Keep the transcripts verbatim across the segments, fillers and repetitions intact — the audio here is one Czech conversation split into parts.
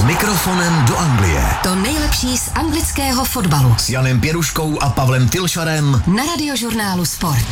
S mikrofonem do Anglie. To nejlepší z anglického fotbalu. S Janem Pěruškou a Pavlem Tylšarem. Na Radiožurnálu Sport.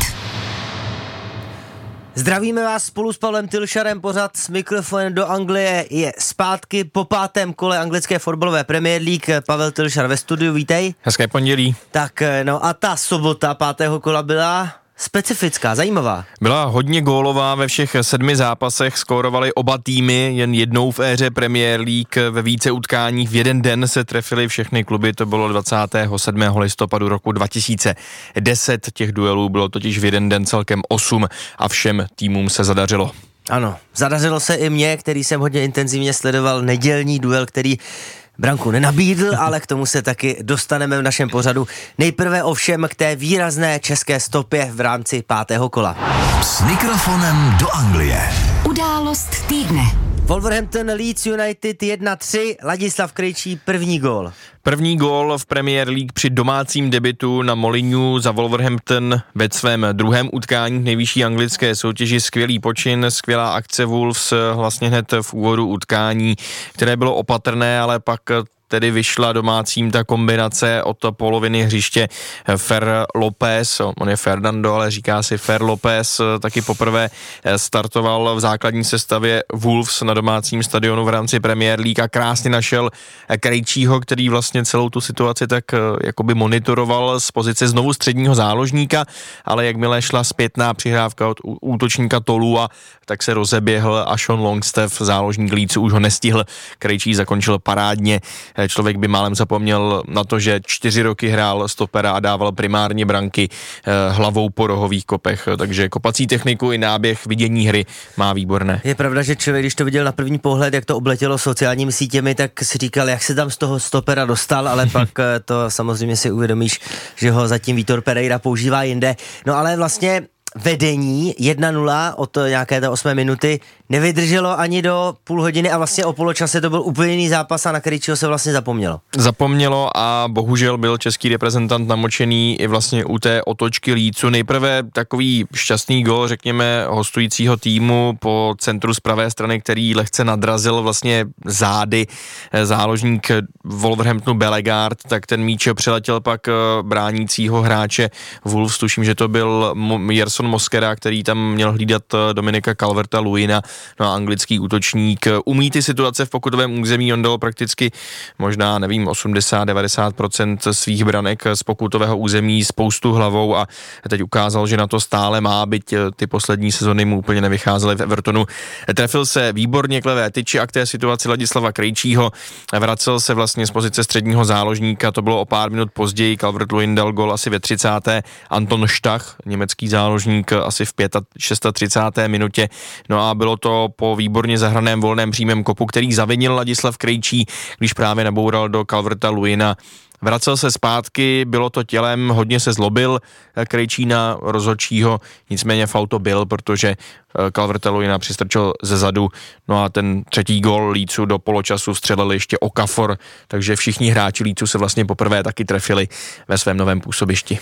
Zdravíme vás spolu s Pavlem Tylšarem, pořad s mikrofonem do Anglie je zpátky po pátém kole anglické fotbalové Premier League. Pavel Tylšar ve studiu, vítej. Hezké pondělí. Tak no a ta sobota pátého kola byla specifická, zajímavá. Byla hodně gólová, ve všech sedmi zápasech skórovaly oba týmy, jen jednou v éře Premier League, ve více utkáních v jeden den se trefily všechny kluby, to bylo dvacátého sedmého listopadu roku dva tisíce deset, těch duelů bylo totiž v jeden den celkem osm a všem týmům se zadařilo. Ano, zadařilo se i mně, který jsem hodně intenzivně sledoval nedělní duel, který branku nenabídl, ale k tomu se taky dostaneme v našem pořadu. Nejprve ovšem k té výrazné české stopě v rámci pátého kola. S mikrofonem do Anglie. Událost týdne. Wolverhampton Leeds United jedna tři, Ladislav Krejčí první gól. První gól v Premier League při domácím debutu na Molineux za Wolverhampton ve svém druhém utkání v nejvyšší anglické soutěži. Skvělý počin, skvělá akce Wolves vlastně hned v úvodu utkání, které bylo opatrné, ale pak tedy vyšla domácím ta kombinace od poloviny hřiště Fer Lopez, on je Fernando, ale říká si Fer Lopez, taky poprvé startoval v základní sestavě Wolves na domácím stadionu v rámci Premier League a krásně našel Krejčího, který vlastně celou tu situaci tak jakoby monitoroval z pozice znovu středního záložníka, ale jakmile šla zpětná přihrávka od útočníka Tolua, tak se rozeběhl a Sean Longstaff, záložník Leedsu, už ho nestihl. Krejčí zakončil parádně. Člověk by málem zapomněl na to, že čtyři roky hrál stopera a dával primárně branky eh, hlavou po rohových kopech, takže kopací techniku i náběh vidění hry má výborné. Je pravda, že člověk, když to viděl na první pohled, jak to obletělo sociálními sítěmi, tak si říkal, jak se tam z toho stopera dostal, ale pak to samozřejmě si uvědomíš, že ho zatím Vítor Pereira používá jinde. No ale vlastně vedení jedna nula od nějaké té osmé minuty nevydrželo ani do půl hodiny a vlastně o poločase to byl úplně jiný zápas a na Krejčího se vlastně zapomnělo. Zapomnělo a bohužel byl český reprezentant namočený i vlastně u té otočky Leedsu. Nejprve takový šťastný gól, řekněme, hostujícího týmu po centru z pravé strany, který lehce nadrazil vlastně zády záložník Wolverhamptonu Bellegarde, tak ten míč přeletěl pak bránícího hráče Wolves, tuším, že to byl Gerson Mosquera, který tam měl hlídat Dominika Calverta-Lewina, no a anglický útočník umí ty situace v pokutovém území, on dal prakticky možná, nevím, osmdesát až devadesát procent svých branek z pokutového území, spoustu hlavou a teď ukázal, že na to stále má, byť ty poslední sezony mu úplně nevycházely v Evertonu. Trefil se výborně k levé tyči a k té situaci Ladislava Krejčího, vracel se vlastně z pozice středního záložníka, to bylo o pár minut později, Calvert-Lewin dal gol asi ve třicáté Anton Stach, německý záložník, asi v třicáté páté minutě, no a bylo to po výborně zahraném volném přímém kopu, který zavinil Ladislav Krejčí, když právě naboural do Calverta-Lewina. Vracel se zpátky, bylo to tělem, hodně se zlobil Krejčí na rozhodčího, nicméně faul to byl, protože Calverta-Lewina přistrčil ze zadu, no a ten třetí gól Leedsu do poločasu vstřelil ještě Okafor, takže všichni hráči Leedsu se vlastně poprvé taky trefili ve svém novém působišti.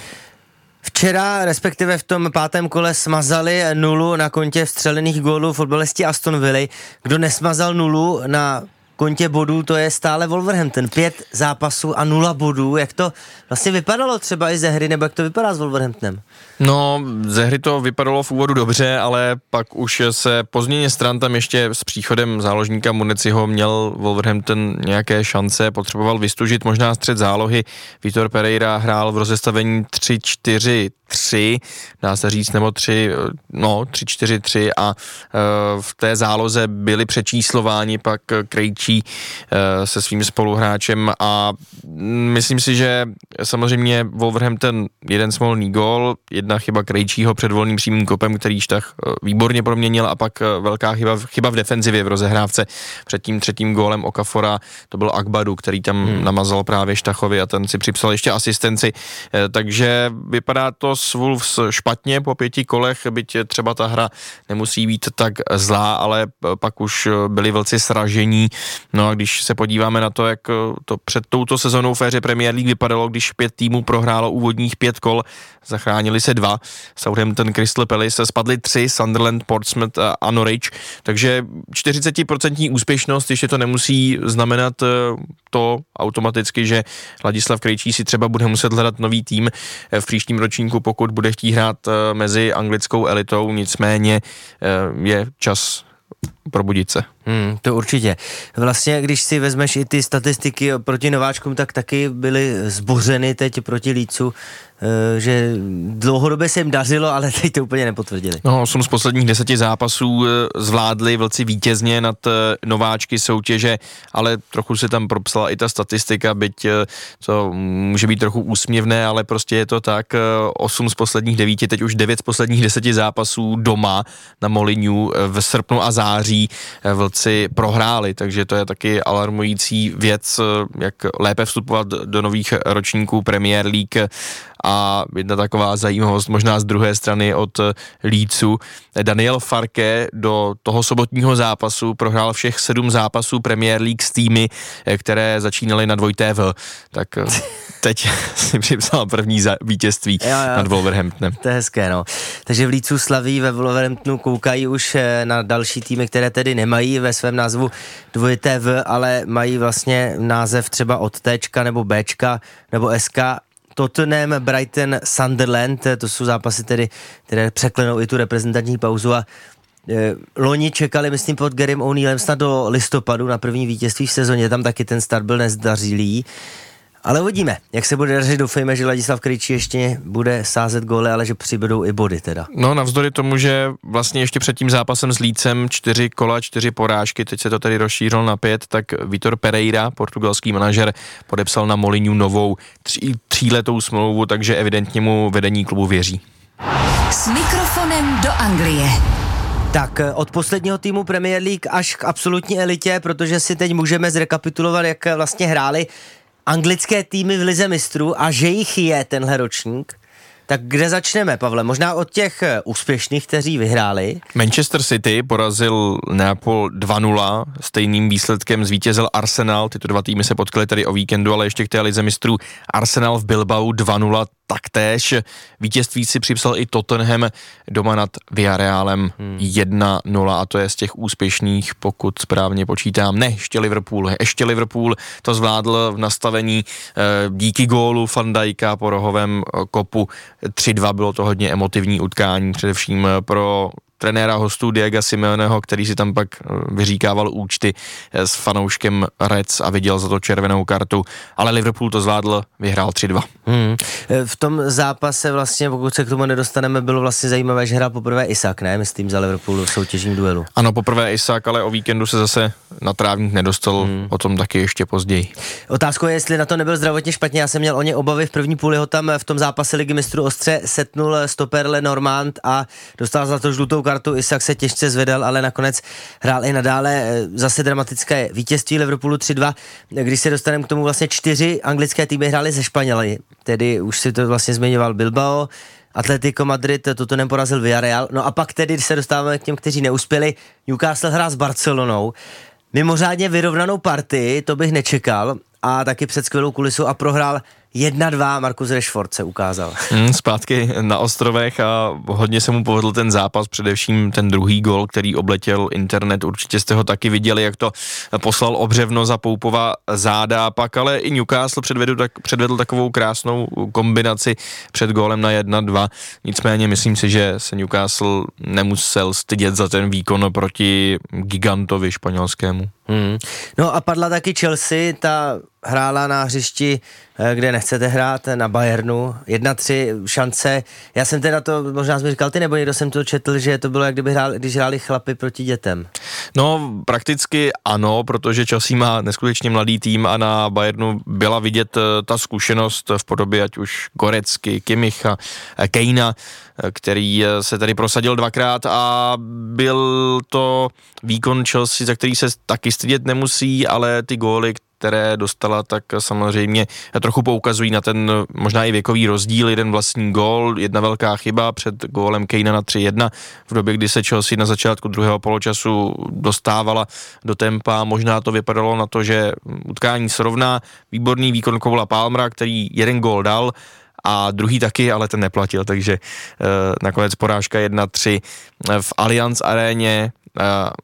Včera, respektive v tom pátém kole, smazali nulu na kontě vstřelených gólů fotbalisti Aston Villy. Kdo nesmazal nulu na kontě bodů, to je stále Wolverhampton. Pět zápasů a nula bodů. Jak to vlastně vypadalo třeba i ze hry, nebo jak to vypadá s Wolverhamptonem? No, ze hry to vypadalo v úvodu dobře, ale pak už se po změně stran tam ještě s příchodem záložníka Muneciho měl Wolverhampton nějaké šance, potřeboval vystužit možná střed zálohy. Vítor Pereira hrál v rozestavení tři čtyři tři, dá se říct, nebo tři, no, tři čtyři tři a e, v té záloze byli přečíslováni pak Krejčí e, se svým spoluhráčem a myslím si, že samozřejmě Wolverhampton jeden smolný gól, jedna chyba Krejčího před volným přímým kopem, který Štach výborně proměnil a pak velká chyba, chyba v defenzivě v rozehrávce před tím třetím gólem Okafora, to byl Akbadu, který tam hmm. namazal právě Štachovi a ten si připsal ještě asistenci, e, takže vypadá to s Wolves špatně po pěti kolech, byť třeba ta hra nemusí být tak zlá, ale pak už byli velci sražení No a když se podíváme na to, jak to před touto sezónou v éře Premier League vypadalo, když pět týmů prohrálo úvodních pět kol, zachránili se dva, Southampton, Crystal Palace, spadli tři, Sunderland, Portsmouth a Norwich, takže čtyřicet procent úspěšnost, ještě to nemusí znamenat to automaticky, že Ladislav Krejčí si třeba bude muset hledat nový tým v příštím ročníku, pokud bude chtít hrát mezi anglickou elitou, nicméně je čas probudit se. Hmm, to určitě. Vlastně, když si vezmeš i ty statistiky proti nováčkům, tak taky byly zbořeny teď proti Leedsu, že dlouhodobě se jim dařilo, ale teď to úplně nepotvrdili. No, osm z posledních deseti zápasů zvládli Vlci vítězně nad nováčky soutěže, ale trochu se tam propsala i ta statistika, byť to může být trochu úsměvné, ale prostě je to tak, osm z posledních devíti, teď už devět z posledních deseti zápasů doma na Molineux v srpnu a září Vlci prohráli, takže to je taky alarmující věc, jak lépe vstupovat do nových ročníků Premier League. A jedna taková zajímavost možná z druhé strany od Leedsu. Daniel Farke do toho sobotního zápasu prohrál všech sedm zápasů Premier League s týmy, které začínaly na dvojité V. Tak teď si připsal první vítězství jo, jo. nad Wolverhamptonem. To je hezké, no. Takže v Leedsu slaví, ve Wolverhamptonu koukají už na další týmy, které tedy nemají ve svém názvu dvojité V, ale mají vlastně název třeba od Tčka nebo Bčka nebo S K. Tottenham, Brighton, Sunderland, to jsou zápasy tedy, které překlenou i tu reprezentační pauzu a e, loni čekali, myslím, pod Garym O'Neillem snad do listopadu na první vítězství v sezóně, tam taky ten start byl nezdařilý. Ale uvidíme, jak se bude dařit, doufejme, že Ladislav Krejčí ještě bude sázet góly, ale že přibudou i body teda. No navzdory tomu, že vlastně ještě před tím zápasem s Leedsem čtyři kola, čtyři porážky, teď se to tady rozšířilo na pět, tak Vitor Pereira, portugalský manažer, podepsal na Molineux novou tří, tříletou smlouvu, takže evidentně mu vedení klubu věří. S mikrofonem do Anglie. Tak od posledního týmu Premier League až k absolutní elitě, protože si teď můžeme zrekapitulovat, jak vlastně hráli anglické týmy v lize mistrů a že jich je tenhle ročník. Tak kde začneme, Pavle? Možná od těch úspěšných, kteří vyhráli. Manchester City porazil Neapol dva nula, stejným výsledkem zvítězil Arsenal, tyto dva týmy se potkali tady o víkendu, ale ještě k té lize mistrů Arsenal v Bilbao dva nula taktéž. Vítězství si připsal i Tottenham doma nad Villarrealem hmm. jedna nula a to je z těch úspěšných, pokud správně počítám. Ne, ještě Liverpool. Ještě Liverpool to zvládl v nastavení eh, díky gólu Van Dijka po rohovém kopu tři dva, bylo to hodně emotivní utkání, především pro trenéra hostů Diego Simeoneho, který si tam pak vyříkával účty s fanouškem Reds a viděl za to červenou kartu, ale Liverpool to zvládl, vyhrál tři dva. Hmm. V tom zápase vlastně, pokud se k tomu nedostaneme, bylo vlastně zajímavé, že hrál poprvé Isak, ne? Myslím za Liverpoolu v soutěžním duelu. Ano, poprvé Isak, ale o víkendu se zase na trávník nedostal, hmm. o tom taky ještě později. Otázkou je, jestli na to nebyl zdravotně špatně, já jsem měl o ně obavy v první půli, ho tam v tom zápase Ligy mistrů ostře setnul stoper Lenormand a dostal za to žlutou kartu, Isak se těžce zvedal, ale nakonec hrál i nadále. Zase dramatické vítězství Liverpoolu tři dva, když se dostaneme k tomu, vlastně čtyři anglické týmy hrály ze Španěly, tedy už si to vlastně zmiňoval Bilbao, Atletico Madrid, Tottenham porazil Villarreal, no a pak tedy se dostáváme k těm, kteří neuspěli, Newcastle hrál s Barcelonou, mimořádně vyrovnanou partii, to bych nečekal, a taky před skvělou kulisou a prohrál jedna dva, Marcus Rashford se ukázal. Hmm, zpátky na ostrovech a hodně se mu povedl ten zápas, především ten druhý gol, který obletěl internet, určitě jste ho taky viděli, jak to poslal obřevno za Poupova záda, pak ale i Newcastle předvedl, tak, předvedl takovou krásnou kombinaci před gólem na jedna dva, nicméně myslím si, že se Newcastle nemusel stydět za ten výkon proti gigantovi španělskému. Hmm. No a padla taky Chelsea, ta hrála na hřišti, kde nechcete hrát, na Bayernu, jedna tři šance. Já jsem teda to, možná jsem říkal ty, nebo někdo jsem to četl, že to bylo, jak kdyby hrál, když hráli chlapy proti dětem. No, prakticky ano, protože Chelsea má neskutečně mladý tým a na Bayernu byla vidět ta zkušenost v podobě ať už Gorecky, Kimmicha, Kejna, který se tady prosadil dvakrát a byl to výkon Chelsea, za který se taky stydět nemusí, ale ty góly, které dostala, tak samozřejmě trochu poukazují na ten možná i věkový rozdíl, jeden vlastní gól, jedna velká chyba před gólem Kanea na tři jedna, v době, kdy se Chelsea na začátku druhého poločasu dostávala do tempa, možná to vypadalo na to, že utkání srovná, výborný výkon Cole'a Palmera, který jeden gól dal, a druhý taky, ale ten neplatil, takže e, nakonec porážka jedna tři v Allianz aréně, e,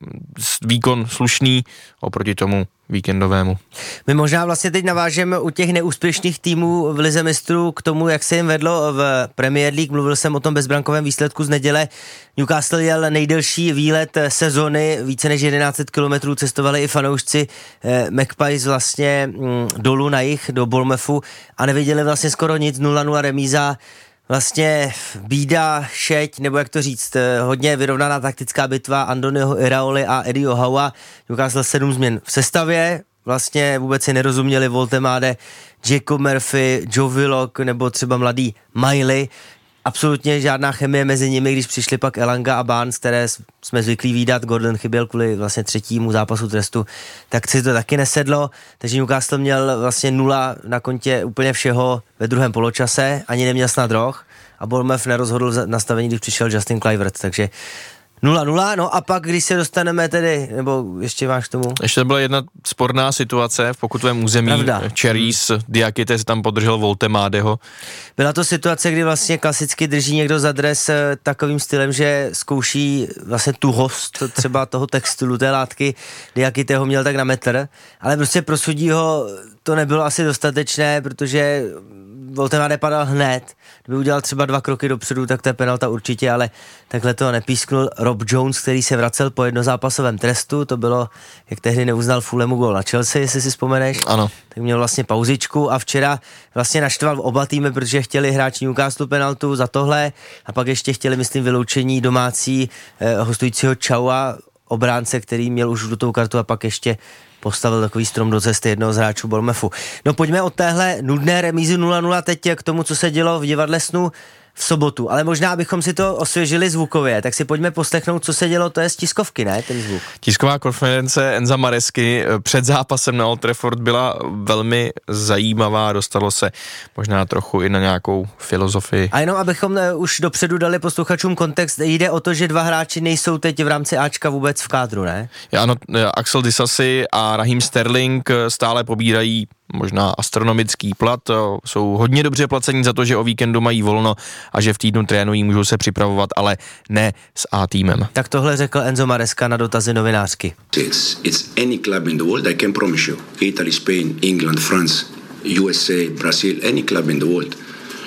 výkon slušný oproti tomu víkendovému. My možná vlastně teď navážeme u těch neúspěšných týmů v Lize mistrů k tomu, jak se jim vedlo v Premier League. Mluvil jsem o tom bezbrankovém výsledku z neděle. Newcastle jel nejdelší výlet sezony, více než jedenáct set kilometrů cestovali i fanoušci eh, Magpies vlastně mm, dolů na jih do Bournemouthu a neviděli vlastně skoro nic, nula nula remíza. Vlastně bída, šeť, nebo jak to říct, hodně vyrovnaná taktická bitva Andoniho Iraoli a Eddieho Howa. Newcastle sedm změn v sestavě, vlastně vůbec si nerozuměli Voltemade, Jacob Murphy, Joe Willock nebo třeba mladý Miley. Absolutně žádná chemie mezi nimi, když přišli pak Elanga a Barnes, které jsme zvyklí vídat, Gordon chyběl kvůli vlastně třetímu zápasu trestu, tak si to taky nesedlo, takže Newcastle měl vlastně nula na kontě úplně všeho ve druhém poločase, ani neměl snad roh a Bournemouth nerozhodl v nastavení, když přišel Justin Kluivert, takže nula nula, no a pak, když se dostaneme tedy, nebo ještě máš k tomu? Ještě byla jedna sporná situace v pokutovém území. Pravda. Cherries, Diakite se tam podržel Voltemadeho. Byla to situace, kdy vlastně klasicky drží někdo za dres takovým stylem, že zkouší vlastně tuhost třeba toho textilu, té látky. Diakite ho měl tak na metr, ale prostě pro sudího to nebylo asi dostatečné, protože Voltemade padal hned. Kdyby udělal třeba dva kroky dopředu, tak to je penalta určitě, ale takhle to nepísknul Rob Jones, který se vracel po jednozápasovém trestu. To bylo, jak tehdy neuznal Fulhamu gól na Chelsea, jestli si vzpomeneš. Ano. Tak měl vlastně pauzičku a včera vlastně naštval oba týmy, protože chtěli hráči Newcastle penaltu za tohle a pak ještě chtěli, myslím, vyloučení domácí eh, hostujícího Chaua, obránce, který měl už žlutou kartu a pak ještě postavil takový strom do cesty jednoho z hráčů Bournemouthu. No pojďme od téhle nudné remízy nula nula teď k tomu, co se dělo v divadle Snu v sobotu, ale možná abychom si to osvěžili zvukově, tak si pojďme poslechnout, co se dělo, to je z tiskovky, ne, ten zvuk. Tisková konference Enza Maresky před zápasem na Old Trafford byla velmi zajímavá, dostalo se možná trochu i na nějakou filozofii. A jenom abychom už dopředu dali posluchačům kontext, jde o to, že dva hráči nejsou teď v rámci Ačka vůbec v kádru, ne? Ano, Axel Disasi a Raheem Sterling stále pobírají možná astronomický plat, jsou hodně dobře placení za to, že o víkendu mají volno a že v týdnu trénují, můžou se připravovat, ale ne s A týmem. Tak tohle řekl Enzo Maresca na dotazy novinářky. It's, it's any club in the world, I can promise you. Italy, Spain, England, France, U S A, Brazil, any club in the world.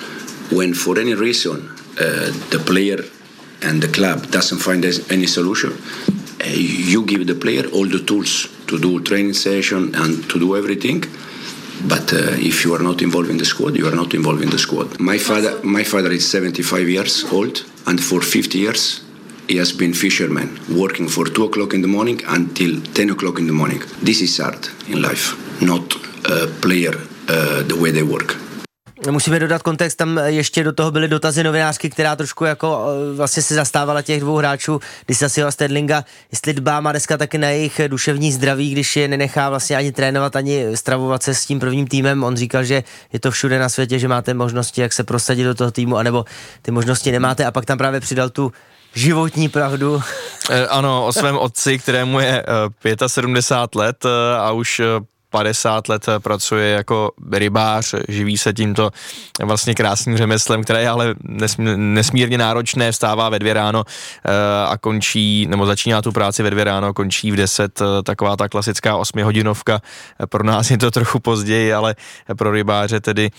When for any reason uh, the player and the club doesn't find any solution, uh, you give the player all the tools to do training session and to do everything. But uh, if you are not involved in the squad, you are not involved in the squad. My father, my father is seventy-five years old, and for fifty years he has been fisherman, working for two o'clock in the morning until ten o'clock in the morning. This is art in life, not a player uh, the way they work. Musíme dodat kontext, tam ještě do toho byly dotazy novinářky, která trošku jako vlastně se zastávala těch dvou hráčů, Disasiho a Sterlinga, jestli dbá Maresca taky na jejich duševní zdraví, když je nenechá vlastně ani trénovat, ani stravovat se s tím prvním týmem. On říkal, že je to všude na světě, že máte možnosti, jak se prosadit do toho týmu, anebo ty možnosti nemáte a pak tam právě přidal tu životní pravdu. E, ano, o svém otci, kterému je sedmdesát pět let a už padesát let pracuje jako rybář, živí se tímto vlastně krásným řemeslem, které je ale nesmírně náročné, vstává ve dvě ráno a končí, nebo začíná tu práci ve dvě ráno, končí v deset, taková ta klasická osmihodinovka. Pro nás je to trochu později, ale pro rybáře tedy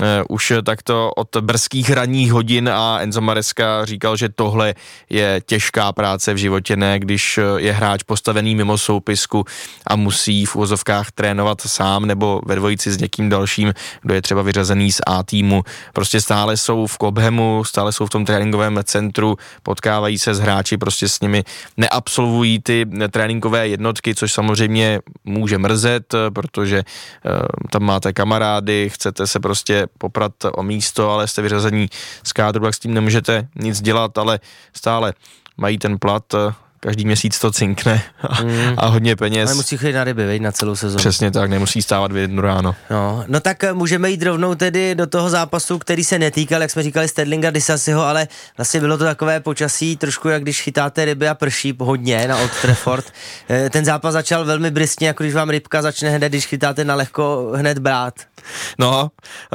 už takto od brzkých ranních hodin a Enzo Maresca říkal, že tohle je těžká práce v životě, ne když je hráč postavený mimo soupisku a musí v uvozovkách trénovat sám nebo ve dvojici s někým dalším, kdo je třeba vyřazený z A týmu. Prostě stále jsou v Cobhamu, stále jsou v tom tréninkovém centru, potkávají se s hráči, prostě s nimi neabsolvují ty tréninkové jednotky, což samozřejmě může mrzet, protože uh, tam máte kamarády, chcete se prostě poprat o místo, ale jste vyřazení z kádru, tak s tím nemůžete nic dělat, ale stále mají ten plat, každý měsíc to cinkne a, mm. a hodně peněz. Ale musí chodit na ryby, veď, na celou sezonu. Přesně tak, nemusí stávat v jednu ráno. No, no tak můžeme jít rovnou tedy do toho zápasu, který se netýkal, jak jsme říkali, Sterlinga Disasiho, ale vlastně bylo to takové počasí, trošku jak když chytáte ryby a prší hodně na Old Trafford. Ten zápas začal velmi briskně, jako když vám rybka začne hned, když chytáte na lehko hned brát. No,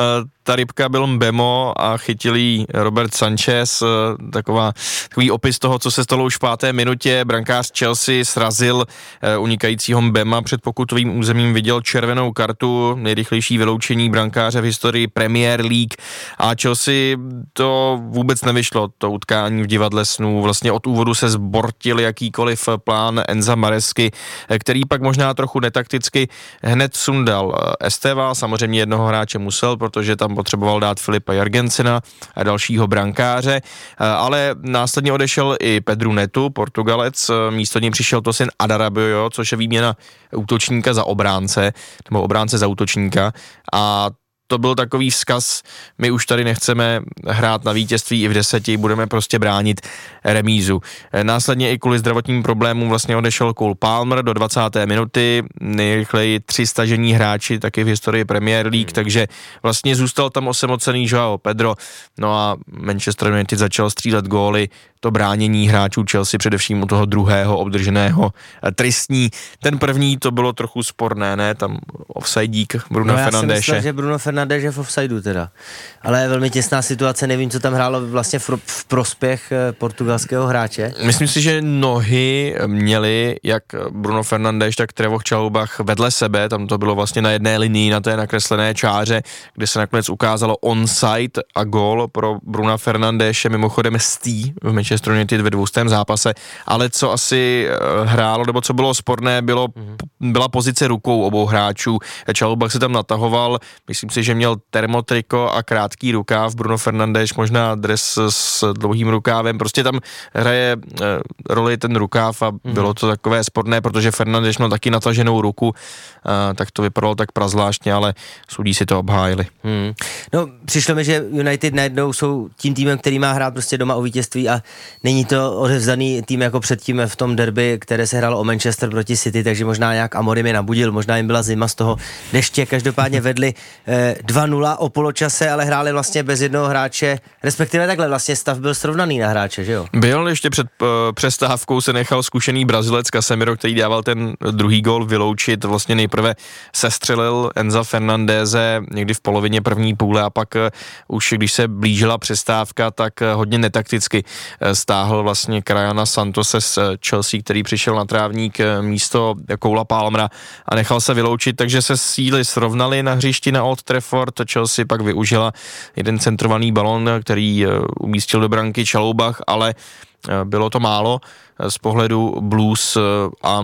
ta rybka byl Mbemo a chytil jí Robert Sanchez, taková, takový opis toho, co se stalo už v páté minutě. Brankář Chelsea srazil unikajícího Mbema před pokutovým územím, viděl červenou kartu, nejrychlejší vyloučení brankáře v historii Premier League a Chelsea to vůbec nevyšlo, to utkání v divadle snů. Vlastně od úvodu se zbortil jakýkoliv plán Enza Maresky, který pak možná trochu netakticky hned sundal Esteva, samozřejmě jednoho hráče musel, protože tam potřeboval dát Filipa Jorgensena a dalšího brankáře, ale následně odešel i Pedro Neto, Portugalec, místo něj přišel Tosin Adarabioyo, což je výměna útočníka za obránce, nebo obránce za útočníka a to byl takový vzkaz, my už tady nechceme hrát na vítězství i v deseti, budeme prostě bránit remízu. Následně i kvůli zdravotním problémům vlastně odešel Cole Palmer do dvacáté minuty, nejrychleji tři stažení hráči taky v historii Premier League, takže vlastně zůstal tam osamocený Joao Pedro, no a Manchester United začal střílet góly, to bránění hráčů Chelsea, především u toho druhého obdrženého tristní. Ten první to bylo trochu sporné, ne? Tam offsidík Bruna no, Fernandéše. Já jsem myslel, že Bruno Fernandes je v offsideu teda. Ale je velmi těsná situace, nevím, co tam hrálo vlastně v, v prospěch portugalského hráče. Myslím si, že nohy měli jak Bruno Fernandes, tak Trevoh Chalobah vedle sebe, tam to bylo vlastně na jedné linii, na té nakreslené čáře, kde se nakonec ukázalo onside a gól pro Bruna Fernandéše, mimochodem stý v Manchester United ve dvoustém zápase, ale co asi hrálo, nebo co bylo sporné, bylo, byla pozice rukou obou hráčů. Chalobah se tam natahoval, myslím si, že měl termotriko a krátký rukáv, Bruno Fernandes možná dres s dlouhým rukávem, prostě tam hraje e, roli ten rukáv a bylo to takové sporné, protože Fernandes měl taky nataženou ruku, e, tak to vypadalo tak prazvláštně, ale sudí si to obhájili. Hmm. No, přišlo mi, že United najednou jsou tím týmem, který má hrát prostě doma o vítězství a není to odevzdaný tým jako předtím v tom derby, které se hrálo o Manchester proti City, takže možná nějak Amorim je nabudil, možná jim byla zima z toho deště, každopádně vedli eh, dva nula o poločase, ale hráli vlastně bez jednoho hráče, respektive takhle vlastně stav byl srovnaný na hráče, že jo? Byl, ještě před uh, přestávkou se nechal zkušený Brazilec Casemiro, který dával ten druhý gól vyloučit, vlastně nejprve sestřelil Enza Fernandéze někdy v polovině první půle a pak uh, už když se blížila přestávka, tak uh, hodně netakticky uh, stáhl vlastně Krajana Santose z uh, Chelsea, který přišel na trávník uh, místo Cola Palmera a nechal se vyloučit, takže se síly srovnaly na hřišti na Old Trafford. Chelsea pak využila jeden centrovaný balon, který uh, umístil do branky Chalobah, ale uh, bylo to málo uh, z pohledu Blues uh, a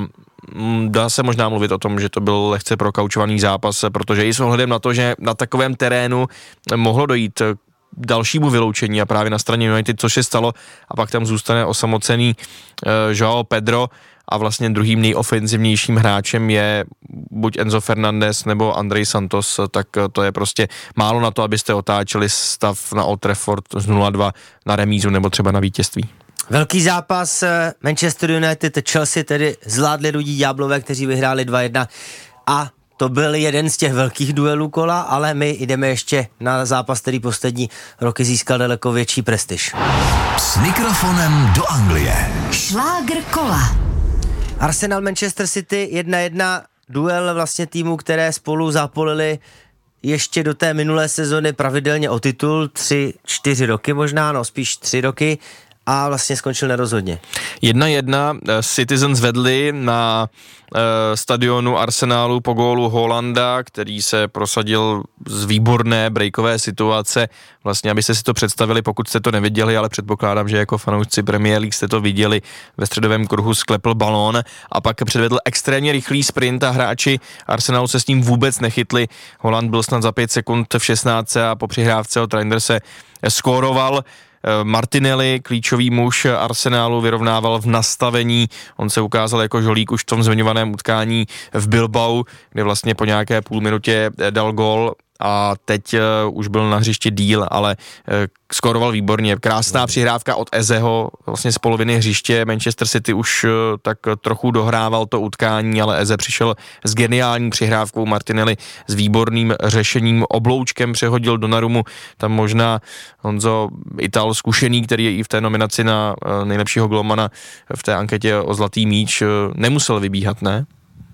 dá se možná mluvit o tom, že to byl lehce prokaučovaný zápas, protože i s ohledem na to, že na takovém terénu mohlo dojít k dalšímu vyloučení a právě na straně United, což se stalo a pak tam zůstane osamocený uh, Joao Pedro a vlastně druhým nejofenzivnějším hráčem je buď Enzo Fernandez nebo Andrej Santos, tak to je prostě málo na to, abyste otáčeli stav na Old Trafford z nula dva na remízu nebo třeba na vítězství. Velký zápas Manchester United, Chelsea tedy zvládli Rudí ďáblové, kteří vyhráli dva jedna a to byl jeden z těch velkých duelů kola, ale my jdeme ještě na zápas, který poslední roky získal daleko větší prestiž. S mikrofonem do Anglie. Šlágr kola. Arsenal Manchester City jedna jedna, duel vlastně týmů, které spolu zapolili ještě do té minulé sezony pravidelně o titul, tři, čtyři roky možná, no spíš tři roky a vlastně skončil nerozhodně. jedna jedna Citizens vedli na uh, stadionu Arsenalu po gólu Holanda, který se prosadil z výborné breakové situace. Vlastně, abyste si to představili, pokud jste to neviděli, ale předpokládám, že jako fanoušci Premier League jste to viděli, ve středovém kruhu sklepl balón a pak předvedl extrémně rychlý sprint a hráči Arsenalu se s ním vůbec nechytli. Holland byl snad za pět sekund v šestnáctce a po přihrávce od Reinderse skóroval. Martinelli, klíčový muž Arsenálu, vyrovnával v nastavení, on se ukázal jako žolík už v tom zmiňovaném utkání v Bilbao, kde vlastně po nějaké půl minutě dal gól a teď uh, už byl na hřišti díl, ale uh, skoroval výborně. Krásná přihrávka od Ezeho, vlastně z poloviny hřiště. Manchester City už uh, tak trochu dohrával to utkání, ale Eze přišel s geniální přihrávkou, Martinelli s výborným řešením, obloučkem přehodil Donnarumu, tam možná Honzo Ital zkušený, který je i v té nominaci na uh, nejlepšího golmana v té anketě o zlatý míč, uh, nemusel vybíhat, ne?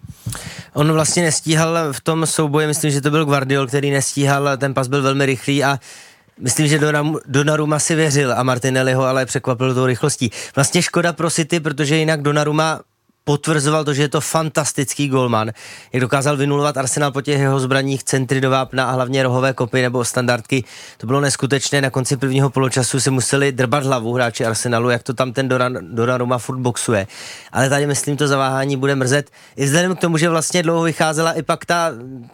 On vlastně nestíhal v tom souboji, myslím, že to byl Gvardiol, který nestíhal, ten pas byl velmi rychlý a myslím, že Donnarumma si věřil a Martinelli ho ale překvapil tou rychlostí. Vlastně škoda pro City, protože jinak Donnarumma potvrzoval to, že je to fantastický golman. Jak dokázal vynulovat Arsenal po těch jeho zbraních, centry do vápna a hlavně rohové kopy nebo standardky. To bylo neskutečné. Na konci prvního poločasu si museli drbat hlavu hráči Arsenalu, jak to tam ten Donnarumma furt boxuje. Ale tady myslím, to zaváhání bude mrzet. I vzhledem k tomu, že vlastně dlouho vycházela i pak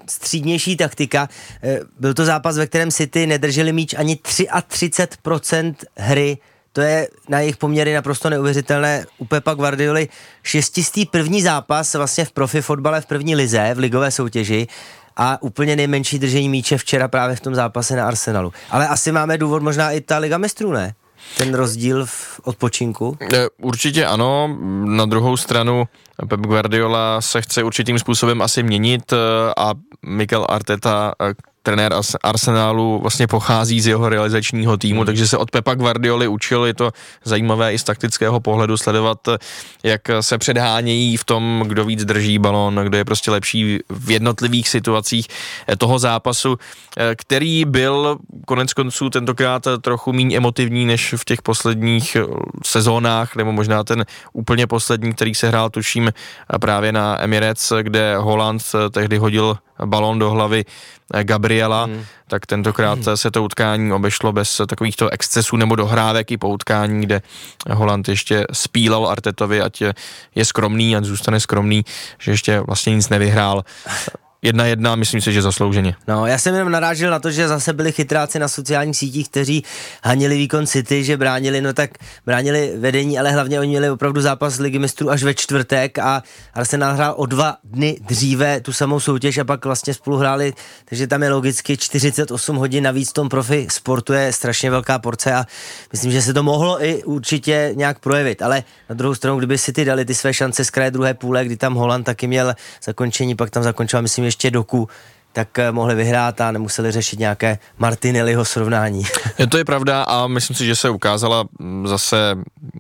ta střídnější taktika. Byl to zápas, ve kterém City nedrželi míč ani třicet tři procent hry. To je na jejich poměry naprosto neuvěřitelné. U Pepa Guardioli šestistý první zápas vlastně v profi fotbale v první lize, v ligové soutěži a úplně nejmenší držení míče včera právě v tom zápase na Arsenalu. Ale asi máme důvod možná i ta Liga mistrů, ne? Ten rozdíl v odpočinku? Určitě ano, na druhou stranu Pep Guardiola se chce určitým způsobem asi měnit a Mikel Arteta, trenér Arsenálu, vlastně pochází z jeho realizačního týmu, hmm. takže se od Pepa Guardioli učil, je to zajímavé i z taktického pohledu sledovat, jak se předhánějí v tom, kdo víc drží balón, kdo je prostě lepší v jednotlivých situacích toho zápasu, který byl konec konců tentokrát trochu méně emotivní než v těch posledních sezónách, nebo možná ten úplně poslední, který se hrál, tuším, právě na Emirates, kde Haaland tehdy hodil balón do hlavy Gabriela, hmm. tak tentokrát hmm. se to utkání obešlo bez takovýchto excesů nebo dohrávek i po utkání, kde Haaland ještě spílal Artetovi, ať je, je skromný, ať zůstane skromný, že ještě vlastně nic nevyhrál. Jedna jedna, myslím si, že zaslouženě. No, já jsem jenom narážil na to, že zase byli chytráci na sociálních sítích, kteří hanili výkon City, že bránili, no tak bránili vedení, ale hlavně oni měli opravdu zápas Ligy mistrů až ve čtvrtek a Arsenal hrál o dva dny dříve tu samou soutěž a pak vlastně spolu hráli, takže tam je logicky čtyřicet osm hodin navíc v tom profi sportu je strašně velká porce a myslím, že se to mohlo i určitě nějak projevit, ale na druhou stranu, kdyby City dali ty své šance z kraje druhé půle, kdy tam Haaland taky měl zakončení, pak tam zakončil, myslím, ještě Doku, tak mohli vyhrát a nemuseli řešit nějaké Martinelliho srovnání. To je pravda a myslím si, že se ukázala zase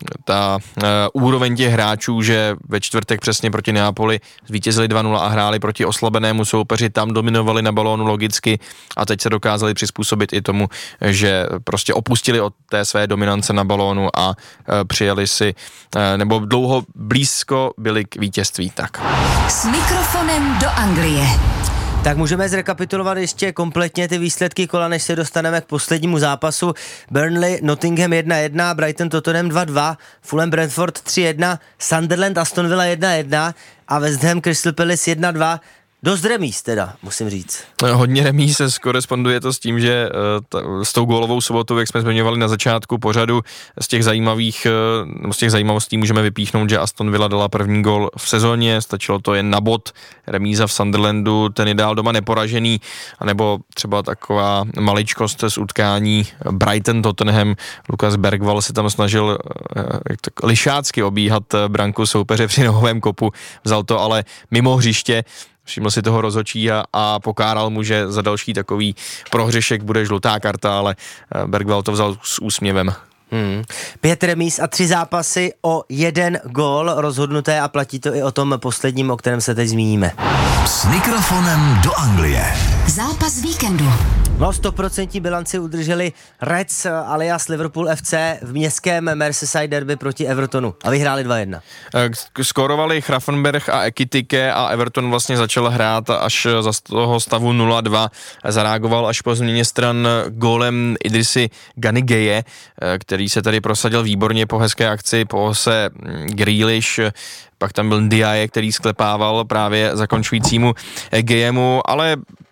ta uh, úroveň těch hráčů, že ve čtvrtek přesně proti Neapoli zvítězili dva nula a hráli proti oslabenému soupeři, tam dominovali na balónu logicky a teď se dokázali přizpůsobit i tomu, že prostě opustili od té své dominance na balónu a uh, přijeli si, uh, nebo dlouho blízko byli k vítězství. Tak. S mikrofonem do Anglie. Tak můžeme zrekapitulovat ještě kompletně ty výsledky kola, než se dostaneme k poslednímu zápasu. Burnley, Nottingham jedna jedna, Brighton, Tottenham dva dva, Fulham, Brentford tři jedna, Sunderland, Aston Villa jedna jedna a West Ham, Crystal Palace jedna dva. Dost remíz teda, musím říct. Hodně remíz, se koresponduje to s tím, že ta, s tou gólovou sobotou, jak jsme zmiňovali na začátku pořadu, z těch zajímavých, z těch zajímavostí můžeme vypíchnout, že Aston Villa dala první gól v sezóně, stačilo to jen na bod, remíza v Sunderlandu, ten je dál doma neporažený, anebo třeba taková maličkost z utkání Brighton Tottenham, Lukas Bergwall se tam snažil jak tak lišácky obíhat branku soupeře při nohovém kopu, vzal to ale mimo hřiště, všiml si toho rozhodčí a, a pokáral mu, že za další takový prohřešek bude žlutá karta, ale Bergwall to vzal s úsměvem. Hmm. Pět remíz a tři zápasy o jeden gól rozhodnuté a platí to i o tom posledním, o kterém se teď zmíníme. S mikrofonem do Anglie. Zápas víkendu. No, sto procent bilanci udrželi Reds alias Liverpool F C v městském Merseyside derby proti Evertonu a vyhráli dva jedna. Skorovali Grafenberg a Ekitike a Everton vlastně začal hrát až za toho stavu nula dva. Zareagoval až po změně stran gólem Idrissi Ganigeje, který se tady prosadil výborně po hezké akci, po ose Grealish, pak tam byl Ndiaye, který sklepával právě zakončujícímu Gejemu, ale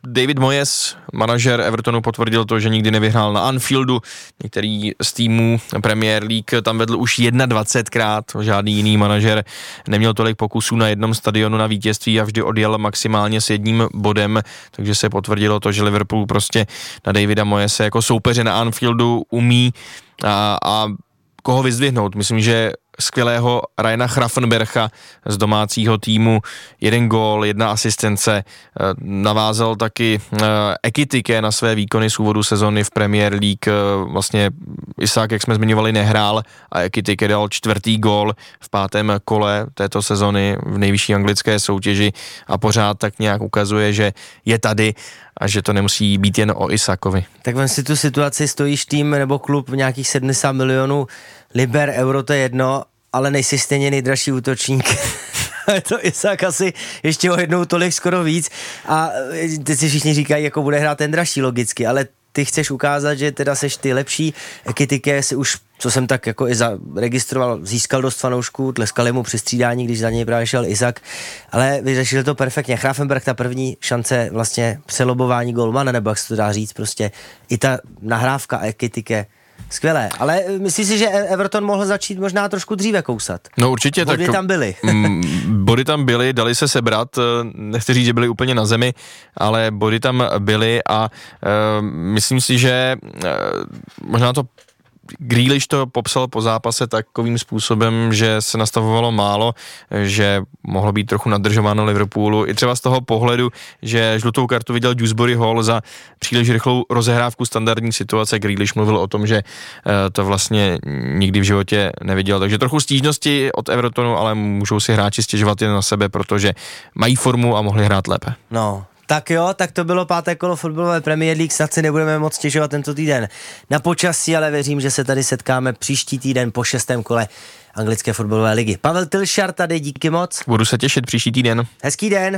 David Moyes, manažer Evertonu, potvrdil to, že nikdy nevyhrál na Anfieldu. Některý z týmů Premier League tam vedl už dvacetkrát, žádný jiný manažer neměl tolik pokusů na jednom stadionu na vítězství a vždy odjel maximálně s jedním bodem, takže se potvrdilo to, že Liverpool prostě na Davida Moyese jako soupeře na Anfieldu umí a, a koho vyzdvihnout. Myslím, že skvělého Ryana Gravenbercha z domácího týmu, jeden gól, jedna asistence, navázal taky Ekitike na své výkony z úvodu sezony v Premier League, vlastně Isak, jak jsme zmiňovali, nehrál a Ekitike dal čtvrtý gól v pátém kole této sezony v nejvyšší anglické soutěži a pořád tak nějak ukazuje, že je tady a že to nemusí být jen o Isakovi. Tak vem si tu situaci, stojíš tým nebo klub v nějakých sedmdesát milionů liber, euro, to je jedno, ale nejsi stejně nejdražší útočník. Je to Isak asi ještě o jednou tolik, skoro víc. A teď si všichni říkají, jako bude hrát ten dražší logicky, ale ty chceš ukázat, že teda seš ty lepší. Ekitike si už, co jsem tak jako i zaregistroval, získal dost fanoušků, tleskali mu při střídání, když za něj právě šel Isak, ale vyřešili to perfektně. Gravenberch, ta první šance vlastně přelobování golmana, nebo jak se to dá říct, prostě i ta nahrávka Ekitike, skvělé, ale myslím si, že Everton mohl začít možná trošku dříve kousat. No určitě. Body tak, tam byly. Body tam byly, dali se sebrat, nechci říct, že byly úplně na zemi, ale body tam byly a uh, myslím si, že uh, možná to Grealish to popsal po zápase takovým způsobem, že se nastavovalo málo, že mohlo být trochu nadržováno Liverpoolu. I třeba z toho pohledu, že žlutou kartu viděl Dewsbury Hall za příliš rychlou rozehrávku standardní situace. Grealish mluvil o tom, že to vlastně nikdy v životě neviděl. Takže trochu stížnosti od Evertonu, ale můžou si hráči stěžovat jen na sebe, protože mají formu a mohli hrát lépe. No. Tak jo, tak to bylo páté kolo fotbalové Premier League, snad si nebudeme moc stěžovat tento týden na počasí, ale věřím, že se tady setkáme příští týden po šestém kole anglické fotbalové ligy. Pavel Tilšar tady, díky moc. Budu se těšit příští týden. Hezký den.